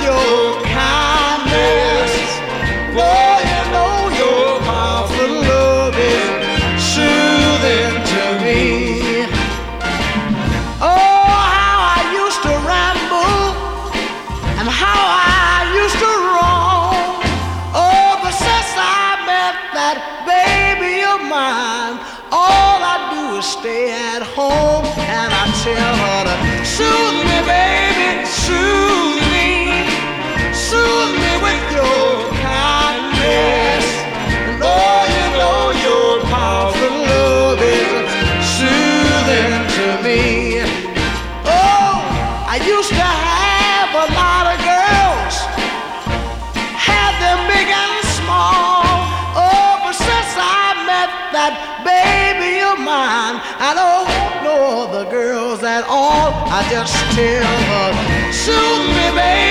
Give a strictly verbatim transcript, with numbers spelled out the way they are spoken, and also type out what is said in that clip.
your kindness. Boy, you know your powerful love is soothing to me. Oh, how I used to ramble and how I used to roam. Oh, but since I met that baby of mine, all I do is stay at home and I tell her to soothe me, baby, soothe me, soothe me with your kindness. And oh, you know your powerful love is soothing to me. Oh, I used to have a lot of girls, had them big and small. Oh, but since I met that baby of mine, I don't want no other girls at all. I just tell her, soothe me, baby.